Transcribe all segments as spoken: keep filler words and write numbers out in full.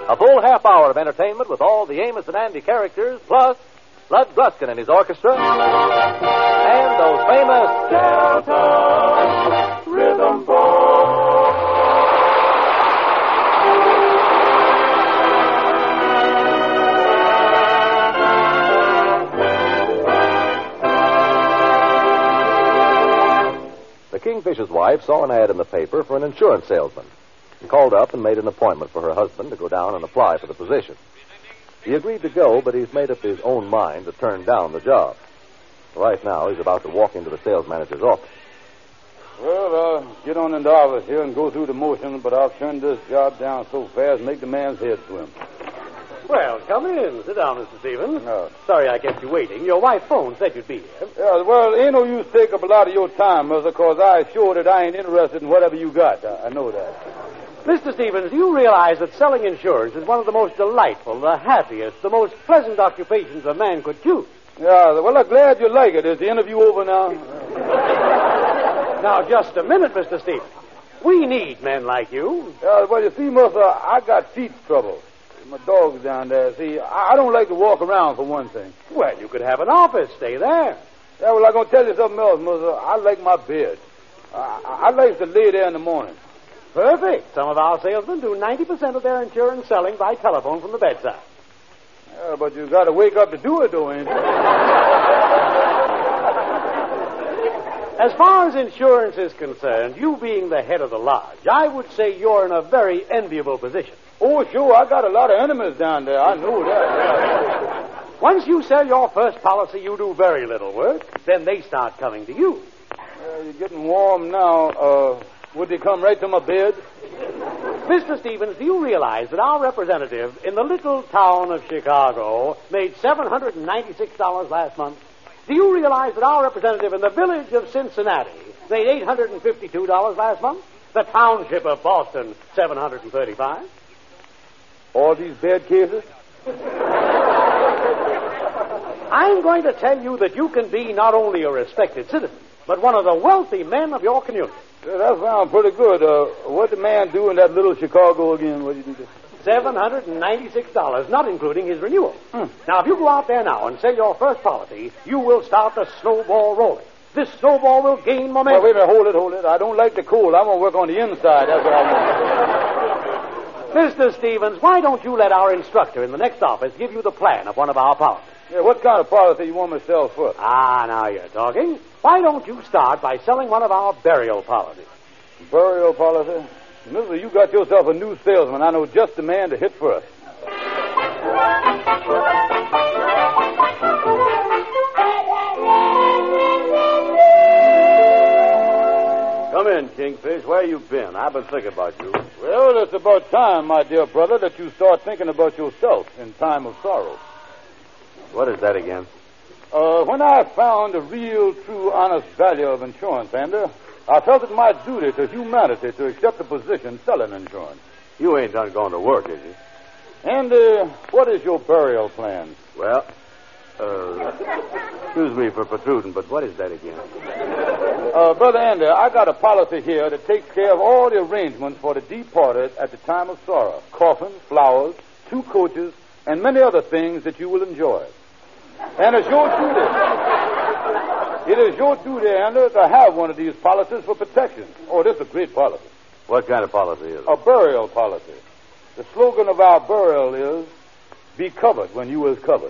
A full half hour of entertainment with all the Amos and Andy characters, plus Bud Gruskin and his orchestra, and those famous Delta Rhythm Boys. The Kingfisher's wife saw an ad in the paper for an insurance salesman. She called up and made an appointment for her husband to go down and apply for the position. He agreed to go, but he's made up his own mind to turn down the job. Right now, he's about to walk into the sales manager's office. Well, I'll get on in the office here and go through the motions, but I'll turn this job down so fast make the man's head swim. Well, come in. Sit down, Mister Stevens. No. Sorry I kept you waiting. Your wife phoned, said you'd be here. Yeah, well, ain't no use take up a lot of your time, Mister, because I assure that I ain't interested in whatever you got. I, I know that. Mister Stevens, do you realize that selling insurance is one of the most delightful, the happiest, the most pleasant occupations a man could choose? Yeah, well, I'm glad you like it. Is the interview over now? Now, just a minute, Mister Stevens. We need men like you. Yeah, well, you see, Mister, I got feet trouble. My dog's down there. See, I don't like to walk around, for one thing. Well, you could have an office. Stay there. Yeah, well, I'm going to tell you something else, Mister. I like my bed. I, I like to lay there in the morning. Perfect. Some of our salesmen do ninety percent of their insurance selling by telephone from the bedside. Yeah, but you got to wake up to do it, though, ain't you? As far as insurance is concerned, you being the head of the lodge, I would say you're in a very enviable position. Oh, sure, I got a lot of enemies down there. I know that. Once you sell your first policy, you do very little work. Then they start coming to you. Uh, you're getting warm now. Uh, would they come right to my bed? Mister Stevens, do you realize that our representative in the little town of Chicago made seven hundred ninety-six dollars last month? Do you realize that our representative in the village of Cincinnati made eight hundred fifty-two dollars last month? The township of Boston, seven hundred thirty-five dollars. All these bed cases? I'm going to tell you that you can be not only a respected citizen, but one of the wealthy men of your community. Yeah, that sounds pretty good. Uh, what did the man do in that little Chicago again? What did he do? seven hundred ninety-six dollars, not including his renewal. Hmm. Now, if you go out there now and sell your first policy, you will start the snowball rolling. This snowball will gain momentum. Well, wait a minute, hold it, hold it. I don't like the cold. I'm going to work on the inside. That's what I want. Mister Stevens, why don't you let our instructor in the next office give you the plan of one of our policies? Yeah, what kind of policy you want me to sell first? Ah, now you're talking. Why don't you start by selling one of our burial policies? Burial policy? Mister, you got yourself a new salesman. I know just the man to hit first. Come in, Kingfish. Where you been? I've been thinking about you. Well, it's about time, my dear brother, that you start thinking about yourself in time of sorrow. What is that again? Uh, when I found the real, true, honest value of insurance, Andy, I felt it my duty to humanity to accept a position selling insurance. You ain't done going to work, is you? Andy, what is your burial plan? Well, uh, excuse me for protruding, but what is that again? Uh, Brother Andy, I got a policy here that takes care of all the arrangements for the departed at the time of sorrow. Coffin, flowers, two coaches, and many other things that you will enjoy. And it's your duty. It is your duty, Andy, to have one of these policies for protection. Oh, this is a great policy. What kind of policy is it? A burial policy. The slogan of our burial is, be covered when you is covered.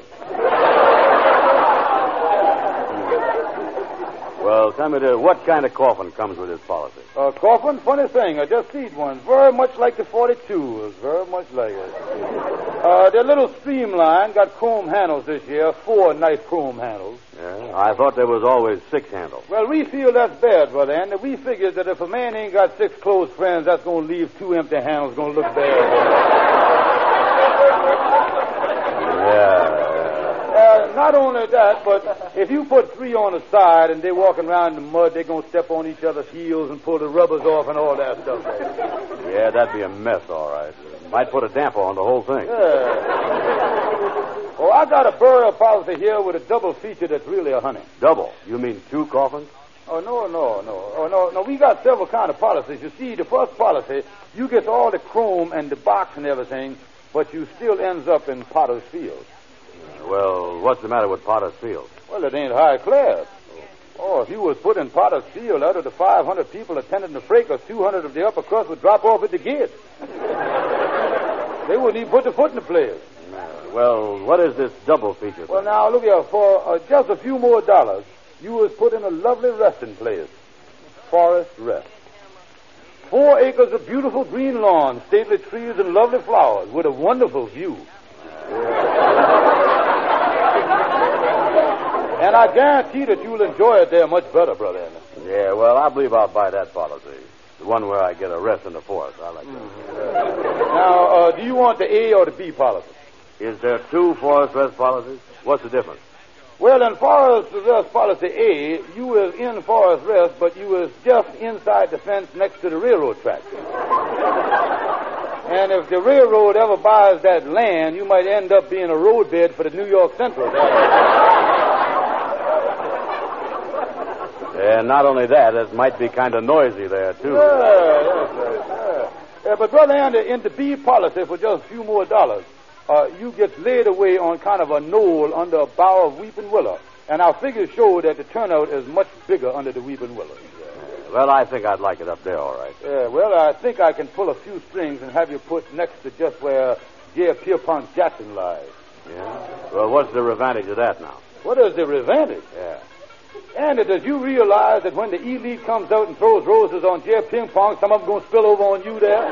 Well, tell me, to, what kind of coffin comes with this policy? A coffin? Funny thing. I just seen one. Very much like the forty-two. Very much like it. Uh, they're a little streamlined. Got chrome handles this year. Four nice chrome handles. Yeah, I thought there was always six handles. Well, we feel that's bad, Brother Andy. We figured that if a man ain't got six close friends, that's going to leave two empty handles. Going to look bad. Yeah. Uh, not only that, but if you put three on the side and they're walking around in the mud, they're going to step on each other's heels and pull the rubbers off and all that stuff. Yeah, that'd be a mess, all right. Might put a damper on the whole thing. Yeah. Oh, I got a burial policy here with a double feature that's really a honey. Double? You mean two coffins? Oh, no, no, no. Oh, no, no. We got several kind of policies. You see, the first policy, you get all the chrome and the box and everything, but you still ends up in Potter's Field. Well, what's the matter with Potter's Field? Well, it ain't high class. Oh, if you was put in Potter's Field, out of the five hundred people attending the fracas, two hundred of the upper crust would drop off at the gate. They wouldn't even put the foot in the place. Well, what is this double feature? Well, now, look here. For uh, just a few more dollars, you was put in a lovely resting place. Forest Rest. Four acres of beautiful green lawn, stately trees, and lovely flowers with a wonderful view. And I guarantee that you'll enjoy it there much better, Brother Anderson. Yeah, well, I believe I'll buy that policy. The one where I get a rest in the forest. I like that. Mm-hmm. Now, uh, do you want the A or the B policy? Is there two forest rest policies? What's the difference? Well, in Forest Rest Policy A, you was in Forest Rest, but you was just inside the fence next to the railroad track. And if the railroad ever buys that land, you might end up being a roadbed for the New York Central. And not only that, it might be kind of noisy there, too. Yeah, yes, yes, yeah. Yeah, but, Brother Andy, in the B policy, for just a few more dollars, uh, you get laid away on kind of a knoll under a bough of weeping willow. And our figures show that the turnout is much bigger under the weeping willow. Yeah. Well, I think I'd like it up there, all right. Yeah, well, I think I can pull a few strings and have you put next to just where J. Pierpont Jackson lies. Yeah? Well, what's the advantage of that now? What is the advantage? Yeah. Andy, does you realize that when the elite comes out and throws roses on J. Ping Pong, some of them going to spill over on you there?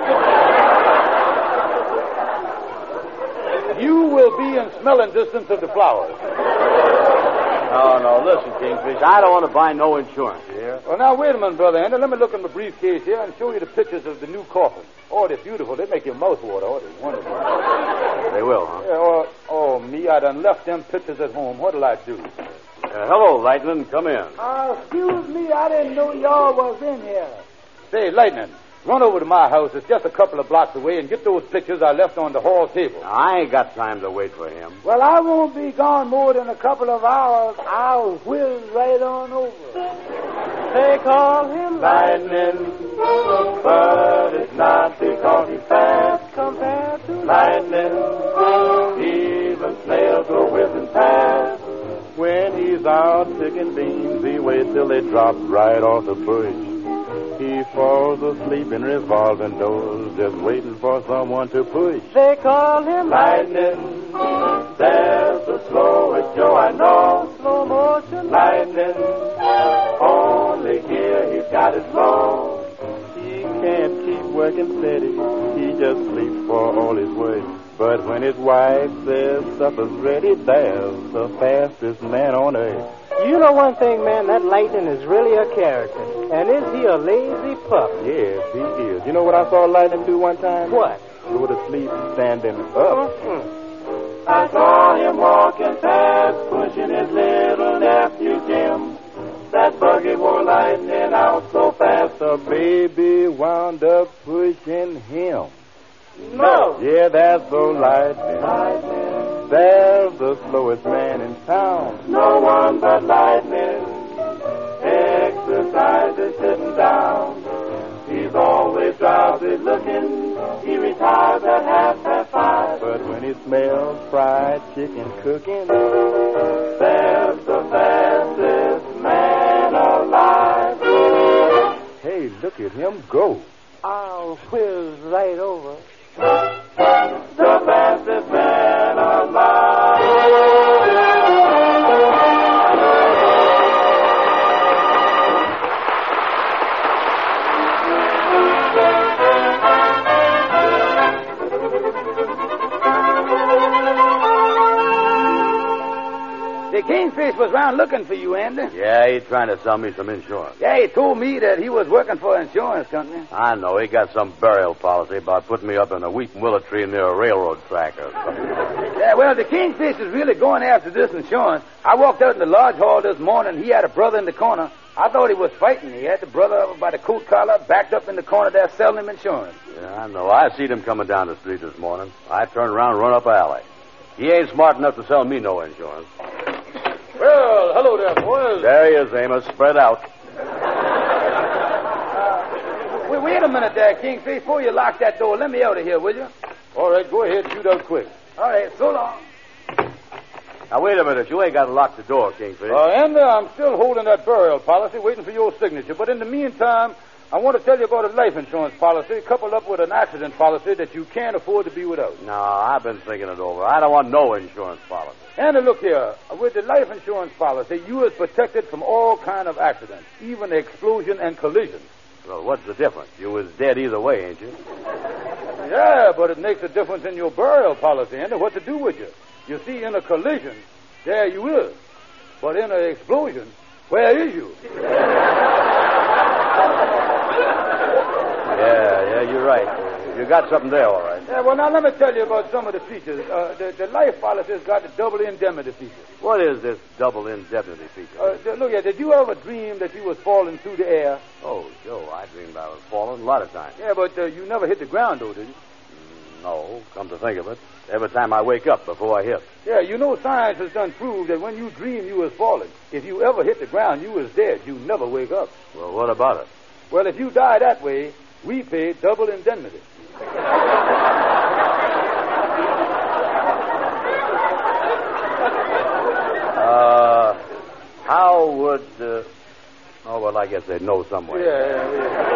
You will be in smelling distance of the flowers. No, no, listen, Kingfish, I don't want to buy no insurance, you hear? Well, now, wait a minute, Brother Andy. Let me look in the briefcase here and show you the pictures of the new coffins. Oh, they're beautiful. They make your mouth water. Oh, they're wonderful. They will, huh? Yeah, oh, oh, me, I done left them pictures at home. What'll I do? Uh, hello, Lightning. Come in. Uh, excuse me, I didn't know y'all was in here. Say, Lightning, run over to my house. It's just a couple of blocks away and get those pictures I left on the hall table. I ain't got time to wait for him. Well, I won't be gone more than a couple of hours. I'll whiz right on over. They call him Lightning, but it's not because he's fast compared to Lightning. Even snails go whizzing past. When he's out picking beans, he waits till they drop right off the bush. He falls asleep in revolving doors, just waiting for someone to push. They call him Lightning. There's the slowest Joe I know. Slow motion Lightning. Only here he's got it slow. He can't keep working steady. He just sleeps for all his work. But when his wife says supper's ready, there's the fastest man on earth. You know one thing, man, that Lightning is really a character. And is he a lazy pup? Yes, he is. You know what I saw Lightning do one time? What? Go to sleep standing up. Mm-hmm. I saw him walking fast, pushing his little nephew Jim. That buggy wore Lightning out so fast, the baby wound up pushing him. No. Yeah, that's the Lightning. Lightning. There's the slowest man in town. No one but Lightning. Exercises sitting down. He's always drowsy looking. He retires at half past five. But when he smells fried chicken cooking, there's the fastest man alive. Hey, look at him go. I'll whiz right over. The fastest man alive. The Kingfish was round looking for you, Andy. Yeah, he's trying to sell me some insurance. Yeah, he told me that he was working for an insurance company. I know. He got some burial policy about putting me up in a weeping willow tree near a railroad track or something. Yeah, well, the Kingfish is really going after this insurance. I walked out in the lodge hall this morning. He had a brother in the corner. I thought he was fighting. He had the brother over by the coat collar, backed up in the corner there selling him insurance. Yeah, I know. I seen him coming down the street this morning. I turned around and run up alley. He ain't smart enough to sell me no insurance. Well, hello there, boys. There he is, Amos. Spread out. Wait, wait a minute there, Kingfish. Before you lock that door, let me out of here, will you? All right, go ahead, shoot out quick. All right, so long. Now, wait a minute. You ain't got to lock the door, Kingfish. Uh, and uh, I'm still holding that burial policy, waiting for your signature. But in the meantime, I want to tell you about a life insurance policy coupled up with an accident policy that you can't afford to be without. No, I've been thinking it over. I don't want no insurance policy. And uh, look here, with the life insurance policy, you is protected from all kind of accidents, even explosion and collision. Well, what's the difference? You was dead either way, ain't you? Yeah, but it makes a difference in your burial policy, and what to do with you. You see, in a collision, there you is. But in an explosion, where is you? Yeah, yeah, you're right. You got something there, all right. Yeah, well, now let me tell you about some of the features. Uh, the, the life policy's got the double indemnity feature. What is this double indemnity feature? Uh, th- look here, did you ever dream that you was falling through the air? Oh, Joe, I dreamed I was falling a lot of times. Yeah, but uh, you never hit the ground, though, did you? No, come to think of it. Every time I wake up before I hit. Yeah, you know science has done proved that when you dream you was falling, if you ever hit the ground, you was dead. You never wake up. Well, what about it? Well, if you die that way, we pay double indemnity. uh, how would... Uh... Oh, well, I guess they'd know some way. Yeah, yeah,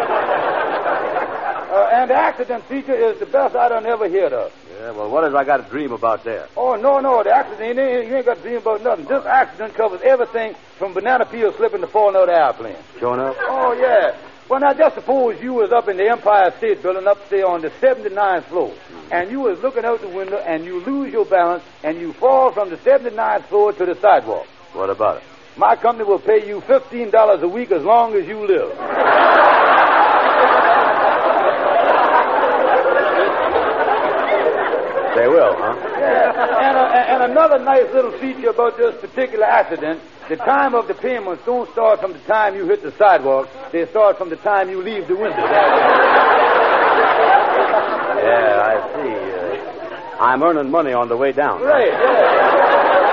yeah. uh, and the accident feature is the best I done ever heard of. Yeah, well, what has I got to dream about there? Oh, no, no, the accident, you ain't, you ain't got to dream about nothing. This accident covers everything from banana peel slipping to falling out of the airplane. Sure enough? Oh, yeah. Well, now, just suppose you was up in the Empire State Building up there on the seventy-ninth floor, mm-hmm. and you was looking out the window, and you lose your balance, and you fall from the seventy-ninth floor to the sidewalk. What about it? My company will pay you fifteen dollars a week as long as you live. They will, huh? Yeah. And, uh, and another nice little feature about this particular accident, the time of the payments don't start from the time you hit the sidewalk. They start from the time you leave the window. Yeah, I see. Uh, I'm earning money on the way down. Right, yeah.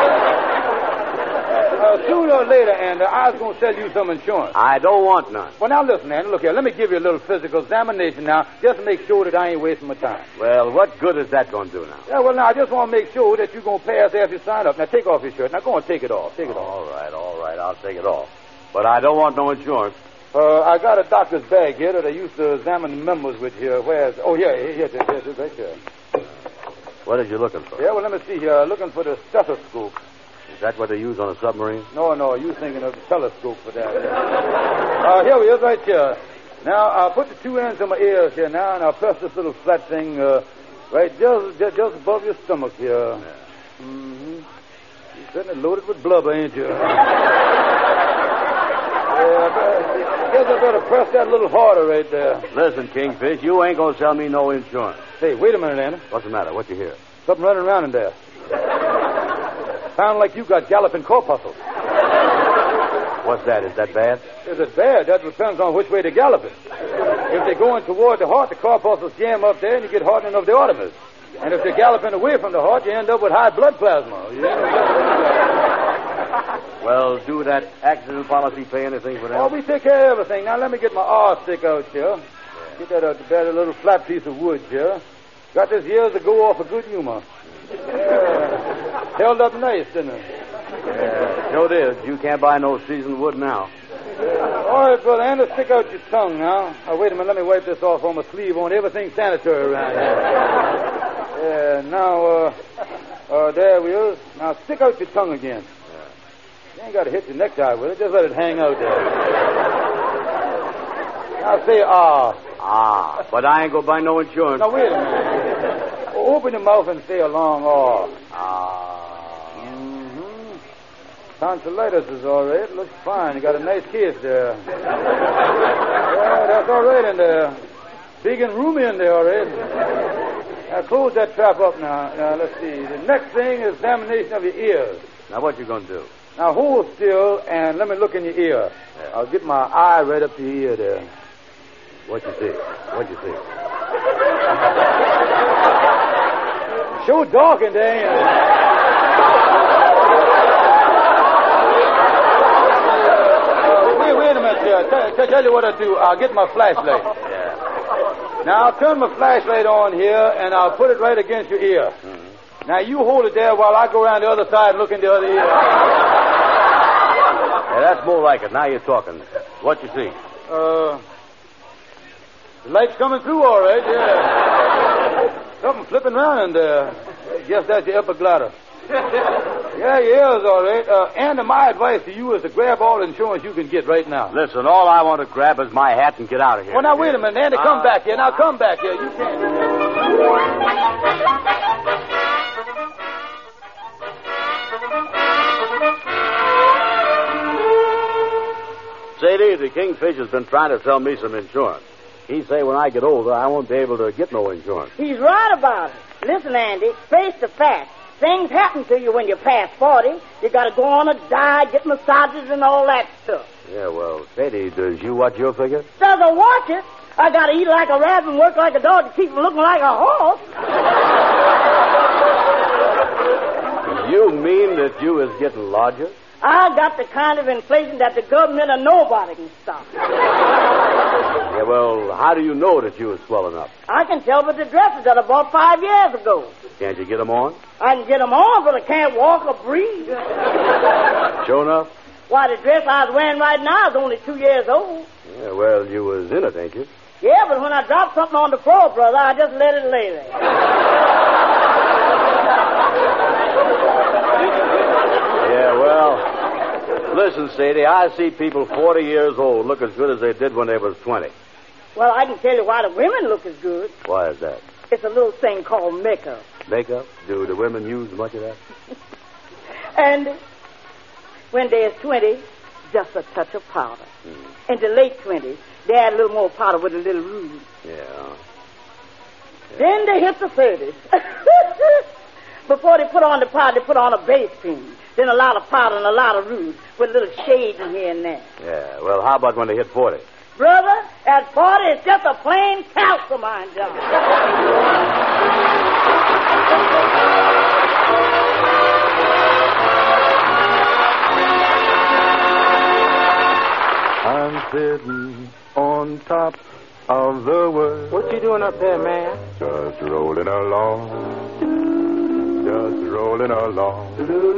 Uh, sooner or later, Andy, I was going to sell you some insurance. I don't want none. Well, now listen, Andy, look here. Let me give you a little physical examination now, just to make sure that I ain't wasting my time. Well, what good is that going to do now? Yeah, well, now, I just want to make sure that you're going to pass after you sign up. Now, take off your shirt. Now, go and take it off. Take it off. All right, all right. I'll take it off. But I don't want no insurance. Uh, I got a doctor's bag here that I used to examine the members with here. Where's... Oh, here, here, here, here, here, right here. What are you looking for? Yeah, well, let me see here. Looking for the stethoscope. Is that what they use on a submarine? No, no, you thinking of the telescope for that. uh, here we is, right here. Now, I'll put the two ends of my ears here now, and I'll press this little flat thing uh, right just, just just above your stomach here. Yeah. Mm-hmm. You're certainly loaded with blubber, ain't you? Yeah, I guess I better press that a little harder right there. Listen, Kingfish, you ain't going to sell me no insurance. Hey, wait a minute, Andy. What's the matter? What you hear? Something running around in there. Sound like you got galloping corpuscles. What's that? Is that bad? Is it bad? That depends on which way they're galloping. If they're going toward the heart, the corpuscles jam up there and you get hardening of the arteries. And if they're galloping away from the heart, you end up with high blood plasma. You end up well, do that accident policy pay anything for that? Oh, we take care of everything. Now, let me get my R stick out here. Get that out there, a little flat piece of wood here. Got this years ago off of good humor. Yeah. Held up nice, didn't it? Yeah, sure it is. You can't buy no seasoned wood now. All right, brother, Andy, stick out your tongue now. Oh, wait a minute. Let me wipe this off on my sleeve. On everything sanitary around here. Yeah, now, uh, uh, there we are. Now, stick out your tongue again. You ain't got to hit your necktie with it. Just let it hang out there. Now, say ah. Ah, but I ain't going to buy no insurance. Now, wait a minute. Open your mouth and say a long ah. Ah. Mm-hmm. Tonsillitis is all right. Looks fine. You got a nice case there. Yeah, that's all right in there. Big and roomy in there, all right. Now, close that trap up now. Now, let's see. The next thing is examination of your ears. Now, what you going to do? Now, hold still and let me look in your ear. Yeah. I'll get my eye right up to your ear there. What you see? What you see? Sure dark in there, ain't it? uh, wait, wait a minute, sir. Tell, tell you what I'll do. I'll get my flashlight. Yeah. Now, I'll turn my flashlight on here, and I'll put it right against your ear. Mm-hmm. Now, you hold it there while I go around the other side and look in the other ear. Yeah, that's more like it. Now you're talking. What you see? Uh, the light's coming through all right, yeah. Something flipping around in there. Guess that's your epiglottis. Yeah, your ears all right. Uh, and my advice to you is to grab all the insurance you can get right now. Listen, all I want to grab is my hat and get out of here. Well, now, wait a minute, Andy. Come uh, back here. Now, come back here. You can't do that. Sadie, the Kingfish has been trying to sell me some insurance. He say when I get older, I won't be able to get no insurance. He's right about it. Listen, Andy, face the facts. Things happen to you when you're past forty. You got to go on a diet, get massages, and all that stuff. Yeah, well, Sadie, does you watch your figure? Does I watch it? I got to eat like a rabbit and work like a dog to keep from looking like a horse. You mean that you is getting larger? I got the kind of inflation that the government or nobody can stop. Yeah, well, how do you know that you is swelling up? I can tell by the dresses that I bought five years ago. Can't you get them on? I can get them on, but I can't walk or breathe. Sure enough? Why, the dress I was wearing right now is only two years old. Yeah, well, you was in it, ain't you? Yeah, but when I dropped something on the floor, brother, I just let it lay there. Yeah, well, listen, Sadie, I see people forty years old look as good as they did when they was twenty. Well, I can tell you why the women look as good. Why is that? It's a little thing called makeup. Makeup? Do the women use much of that? And when they're twenty, just a touch of powder. Hmm. In the late twenties, they add a little more powder with a little rouge. Yeah. yeah. Then they hit the thirties. Before they put on the powder, they put on a base cream. Then a lot of powder and a lot of rouge with little shades in here and there. Yeah, well, how about when they hit forty? Brother, at forty, it's just a plain calcimine job. I'm sitting on top of the world. What you doing up there, man? Just rolling along. Just rolling along.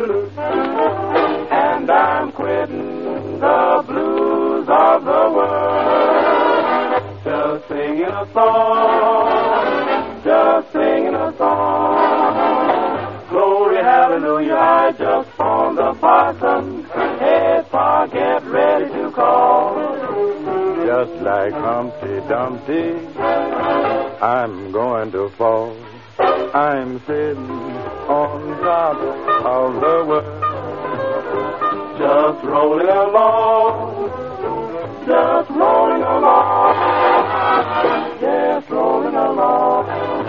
And I'm quitting the blues of the world. Just singing a song. Just singing a song. Glory, hallelujah, I just found the parson. Hey, Pa, get ready to call. Just like Humpty Dumpty, I'm going to fall. I'm sitting on top of the world. Just rolling along. Just rolling along. Just rolling along.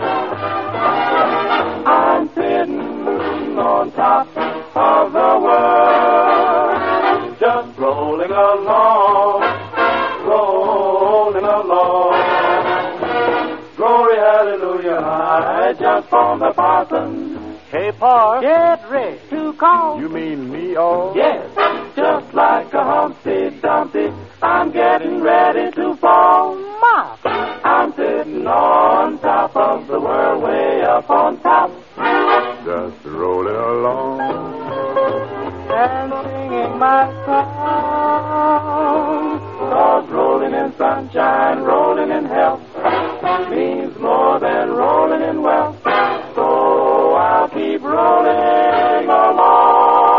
I'm sitting on top of the world. Just rolling along. Rolling along. Glory, hallelujah, I just found the parson. Hey, Pa, get ready to call. You mean me, oh? Yes, Just like a Humpty Dumpty, I'm getting ready to fall. Ma. I'm sitting on top of the world, way up on top. Just rolling along. And singing my song. Cause rolling in sunshine, rolling in health, means more than rolling in wealth. So I'll keep rolling along.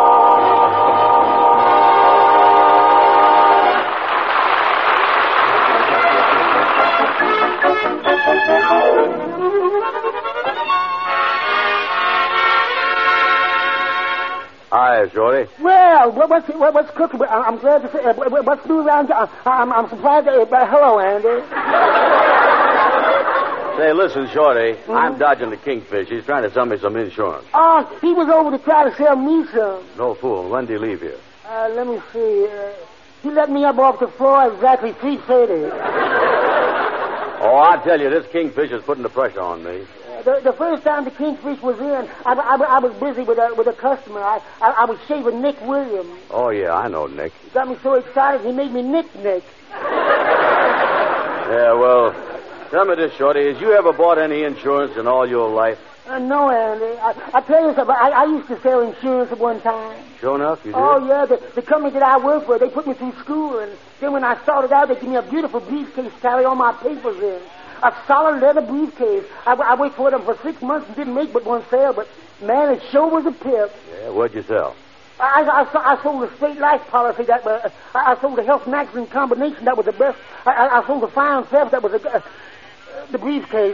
Hi, Shorty. Well, what, what's what, what's cooking? I- I'm glad to say. Uh, what- what's new around here? I- I'm I'm surprised. Uh, uh, hello, Andy. Say, listen, Shorty, mm-hmm. I'm dodging the Kingfish. He's trying to sell me some insurance. Oh, he was over to try to sell me some. No fool. When do you leave here? Uh, let me see. Uh, he let me up off the floor exactly three thirty. Oh, I tell you, this Kingfish is putting the pressure on me. The, the first time the Kingfish was in, I, I, I was busy with a with a customer. I, I I was shaving Nick Williams. Oh, yeah, I know, Nick. He got me so excited he made me Nick Nick. Yeah, well, Tell me this, Shorty. Has you ever bought any insurance in all your life? Uh, no, Andy. I, I tell you something. I, I used to sell insurance at one time. Sure enough, you did? Oh, yeah. The, the company that I work for, they put me through school, and then when I started out, they gave me a beautiful briefcase to carry all my papers in. A solid leather briefcase. I, I waited for them for six months and didn't make but one sale, but, man, it sure was a pip. Yeah, what'd you sell? I, I, I sold a straight life policy that uh, I, I sold a health magazine combination that was the best. I, I, I sold a fine theft that was a, uh, the briefcase.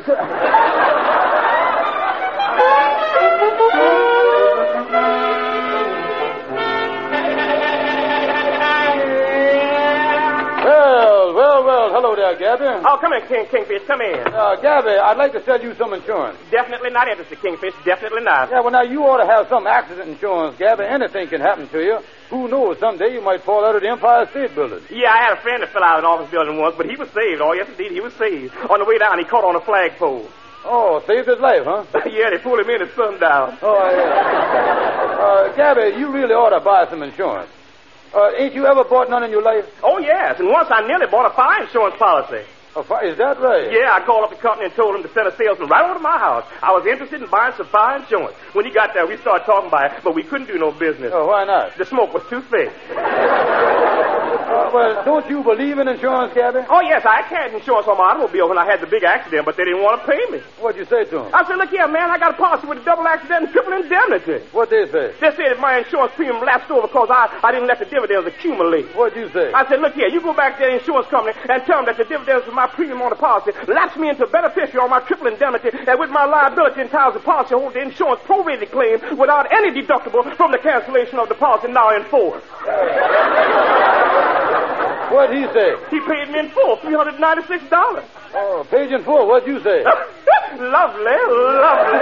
Well, well, well. Hello there, Gabby. Oh, come in, King Kingfish. Come in. Uh, Gabby, I'd like to sell you some insurance. Definitely not interested, Kingfish. Definitely not. Yeah, well, now, you ought to have some accident insurance, Gabby. Anything can happen to you. Who knows? Someday you might fall out of the Empire State Building. Yeah, I had a friend that fell out of an office building once, but he was saved. Oh, yes, indeed, he was saved. On the way down, he caught on a flagpole. Oh, saved his life, huh? Yeah, they pulled him in at sundown. Oh, yeah. uh, Gabby, you really ought to buy some insurance. Uh, ain't you ever bought none in your life? Oh, yes, and once I nearly bought a fire insurance policy. Oh, is that right? Yeah, I called up the company and told them to send a salesman right over to my house. I was interested in buying some fire insurance. When he got there, we started talking about it, but we couldn't do no business. Oh, why not? The smoke was too thick. Uh, well, don't you believe in insurance, Gabby? Oh, yes, I had insurance on my automobile when I had the big accident, but they didn't want to pay me. What'd you say to them? I said, look here, man, I got a policy with a double accident and triple indemnity. What'd they say? They said that my insurance premium lapsed over because I, I didn't let the dividends accumulate. What'd you say? I said, look here, you go back to the insurance company and tell them that the dividends of my premium on the policy lapsed me into a beneficiary on my triple indemnity, and with my liability entitles the policyholder the insurance prorated claim without any deductible from the cancellation of the policy now in force. What'd he say? He paid me in full, three hundred ninety-six dollars. Oh, paid in full. What'd you say? Lovely, lovely.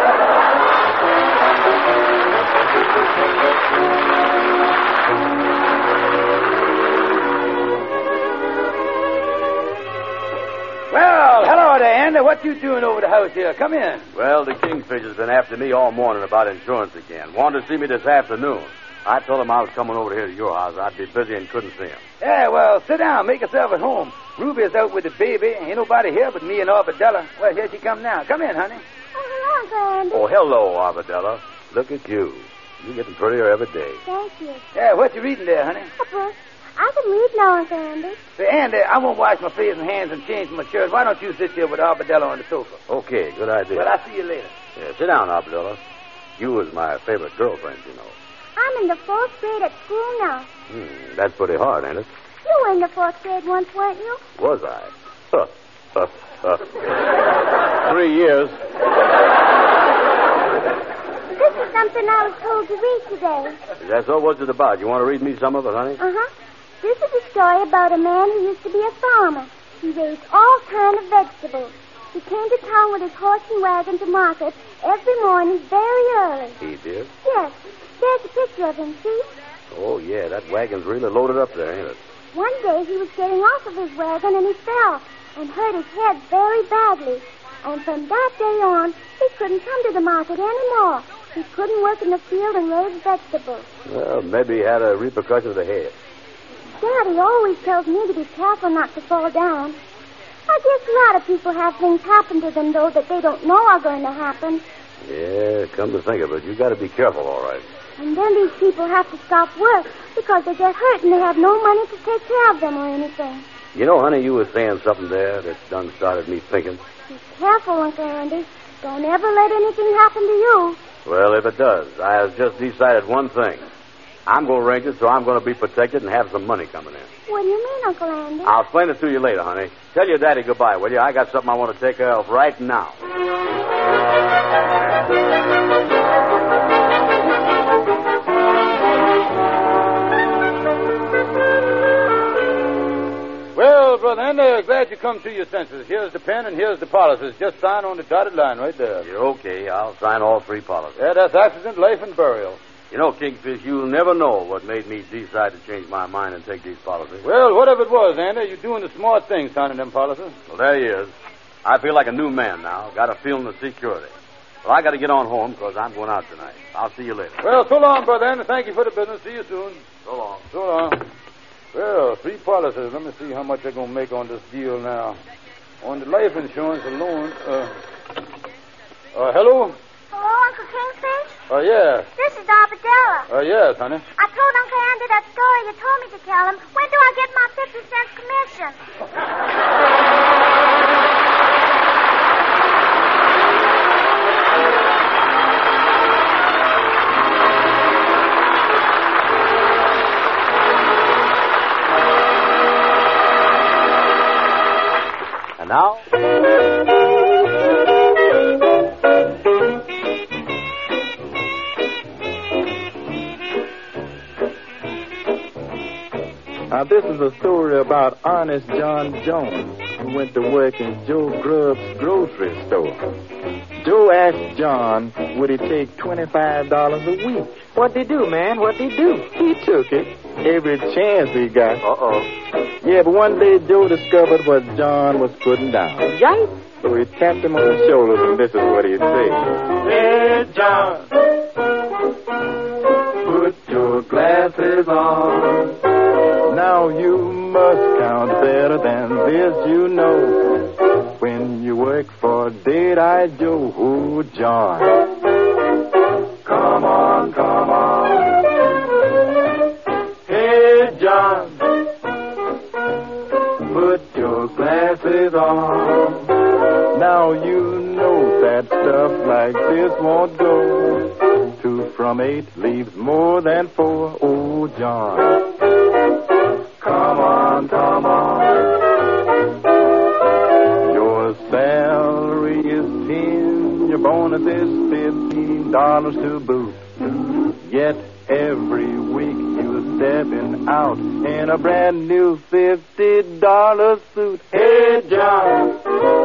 Well, hello there, Andy. What you doing over the house here? Come in. Well, the Kingfish has been after me all morning about insurance again. Wanted to see me this afternoon. I told him I was coming over here to your house. I'd be busy and couldn't see him. Yeah, well, sit down. Make yourself at home. Ruby's out with the baby. Ain't nobody here but me and Arbadella. Well, here she come now. Come in, honey. Oh, hello, Uncle Andy. Oh, hello, Arbadella. Look at you. You're getting prettier every day. Thank you. Yeah, what you reading there, honey? A book. I can read now, Uncle Andy. Say, Andy, I won't wash my face and hands and change my shirt. Why don't you sit here with Arbadella on the sofa? Okay, good idea. Well, I'll see you later. Yeah, sit down, Arbadella. You was my favorite girlfriend, you know. I'm in the fourth grade at school now. Hmm, that's pretty hard, ain't it? You were in the fourth grade once, weren't you? Was I? Huh. Huh. Huh. Three years. This is something I was told to read today. Is that so? What's it about? You want to read me some of it, honey? Uh-huh. This is a story about a man who used to be a farmer. He raised all kinds of vegetables. He came to town with his horse and wagon to market every morning very early. He did? Yes. There's a picture of him, see? Oh, yeah, that wagon's really loaded up there, ain't it? One day he was getting off of his wagon and he fell and hurt his head very badly. And from that day on, he couldn't come to the market anymore. He couldn't work in the field and raise vegetables. Well, maybe he had a repercussion of the head. Daddy always tells me to be careful not to fall down. I guess a lot of people have things happen to them, though, that they don't know are going to happen. Yeah, come to think of it, you got to be careful, all right. And then these people have to stop work because they get hurt and they have no money to take care of them or anything. You know, honey, you were saying something there that done started me thinking. Be careful, Uncle Andy. Don't ever let anything happen to you. Well, if it does, I have just decided one thing. I'm going to arrange it so I'm going to be protected and have some money coming in. What do you mean, Uncle Andy? I'll explain it to you later, honey. Tell your daddy goodbye, will you? I got something I want to take care of right now. Well, Brother Andy, glad you come to your senses. Here's the pen and here's the policies. Just sign on the dotted line right there. You're okay. I'll sign all three policies. Yeah, that's accident, life, and burial. You know, Kingfish, you'll never know what made me decide to change my mind and take these policies. Well, whatever it was, Andy, you're doing the smart thing signing them policies. Well, there he is. I feel like a new man now. Got a feeling of security. Well, I got to get on home because I'm going out tonight. I'll see you later. Well, so long, Brother Andy. Thank you for the business. See you soon. So long. So long. Well, three policies. Let me see how much they're going to make on this deal now. on the life insurance alone. Uh, uh, hello? Hello, Uncle Kingfish? Uh, yeah. This is Arbadella. Uh, yes, honey. I told Uncle Andy that story you told me to tell him. When do I get my fifty cents commission? And now... Now, this is a story about Honest John Jones, who went to work in Joe Grubb's grocery store. Joe asked John, would he take twenty-five dollars a week? What'd he do, man? What'd he do? He took it. Every chance he got. Uh-oh. Yeah, but one day Joe discovered what John was putting down. Yipe. So he tapped him on the shoulders, and this is what he said. Hey, John, put your glasses on. Now you must count better than this, you know. When you work for Dead-Eye Joe, oh, John. Come on, come on. Hey, John, put your glasses on. Now you know that stuff like this won't go. Two from eight leaves more than four, oh, John. Come on, come on. Your salary is ten, your bonus is fifteen dollars to boot. Yet every week you're stepping out in a brand new fifty dollar suit. Hey, John,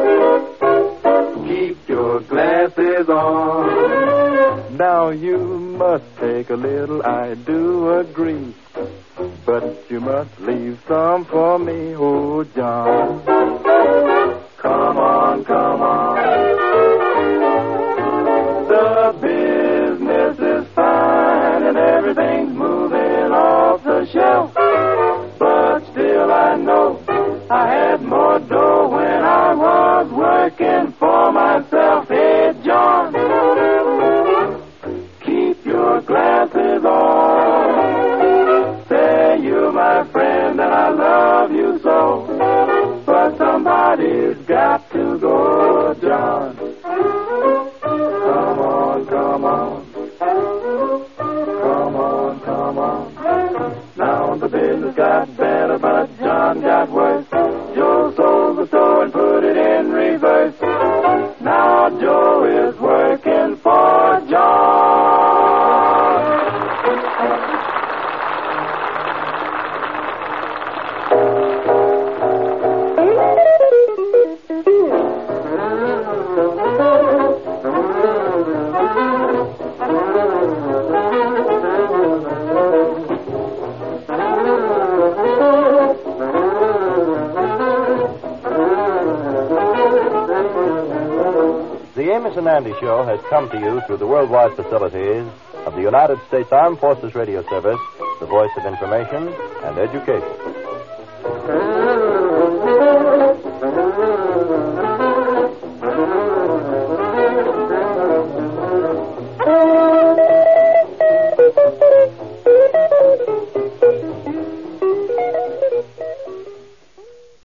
keep your glasses on. Now you must take a little, I do agree. But you must leave some for me, oh, John. Come on, come on. The business is fine and everything's moving off the shelf. But still I know I had more dough when I was working for myself. Hey, John, keep your glasses on. You're my friend and I love you so. But somebody's got to go, John. Come on, come on. Come on, come on. Now the business got better, but John got worse. Joe sold the store and put it in reverse. Now Joe is working for John. The Amos and Andy Show has come to you through the worldwide facilities of the United States Armed Forces Radio Service, the voice of information and education.